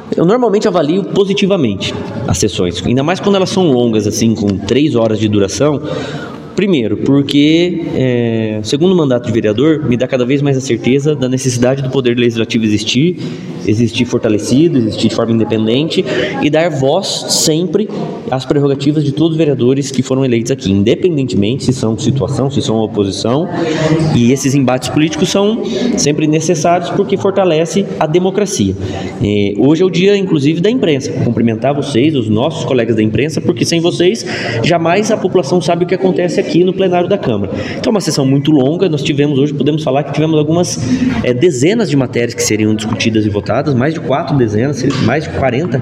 Eu normalmente avalio positivamente as sessões, ainda mais quando elas são longas, assim, com 3 horas de duração. Primeiro, porque, segundo o mandato de vereador, me dá cada vez mais a certeza da necessidade do Poder Legislativo existir fortalecido, existir de forma independente e dar voz sempre às prerrogativas de todos os vereadores que foram eleitos aqui, independentemente se são situação, se são oposição. E esses embates políticos são sempre necessários porque fortalece a democracia. Hoje é o dia, inclusive, da imprensa. Cumprimentar vocês, os nossos colegas da imprensa, porque sem vocês, jamais a população sabe o que acontece aqui no plenário da Câmara. Então, uma sessão muito longa. Nós tivemos hoje, podemos falar que tivemos algumas dezenas de matérias que seriam discutidas e votadas, mais de 4 dezenas, mais de 40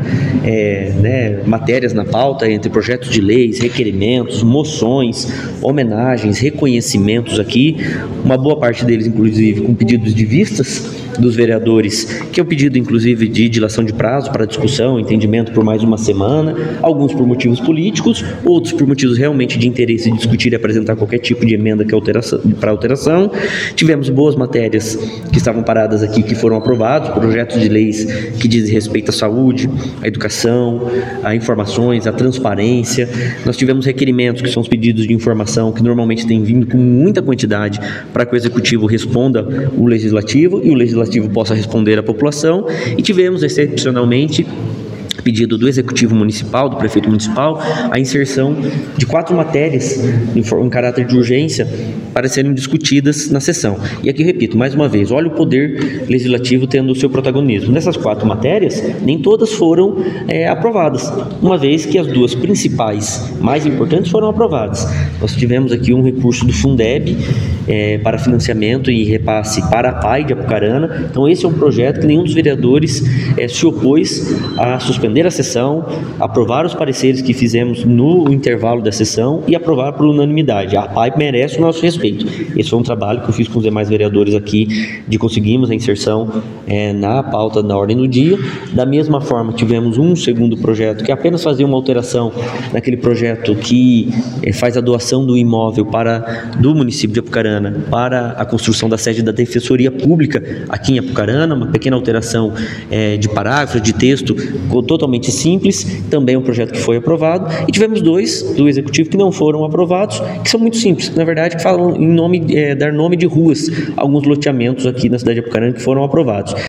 matérias na pauta, entre projetos de leis, requerimentos, moções, homenagens, reconhecimentos aqui, uma boa parte deles, inclusive, com pedidos de vistas dos vereadores, que é o pedido, inclusive, de dilação de prazo para discussão, entendimento por mais uma semana, alguns por motivos políticos, outros por motivos realmente de interesse de discutir e apresentar qualquer tipo de emenda para alteração. Tivemos boas matérias que estavam paradas aqui, que foram aprovados, projetos de leis que dizem respeito à saúde, à educação, a informações, à transparência. Nós tivemos requerimentos, que são os pedidos de informação, que normalmente têm vindo com muita quantidade para que o Executivo responda o Legislativo e o Legislativo possa responder à população. E tivemos, excepcionalmente, pedido do Executivo Municipal, do Prefeito Municipal, a inserção de 4 matérias em caráter de urgência para serem discutidas na sessão. E aqui, repito, mais uma vez, olha o Poder Legislativo tendo o seu protagonismo. Nessas 4 matérias, nem todas foram aprovadas, uma vez que as 2 principais, mais importantes, foram aprovadas. Nós tivemos aqui um recurso do Fundeb para financiamento e repasse para a PAI de Apucarana. Então, esse é um projeto que nenhum dos vereadores se opôs a suspender a sessão, aprovar os pareceres que fizemos no intervalo da sessão e aprovar por unanimidade. A PAI merece o nosso respeito. Esse foi um trabalho que eu fiz com os demais vereadores aqui, de conseguirmos a inserção na pauta, na ordem do dia. Da mesma forma, tivemos um segundo projeto que apenas fazia uma alteração naquele projeto que faz a doação do imóvel do município de Apucarana para a construção da sede da Defensoria Pública aqui em Apucarana, uma pequena alteração de parágrafos, de texto, totalmente simples, também um projeto que foi aprovado. E tivemos 2 do Executivo que não foram aprovados, que são muito simples, na verdade, que falam em dar nome de ruas, alguns loteamentos aqui na cidade de Apucarana que foram aprovados.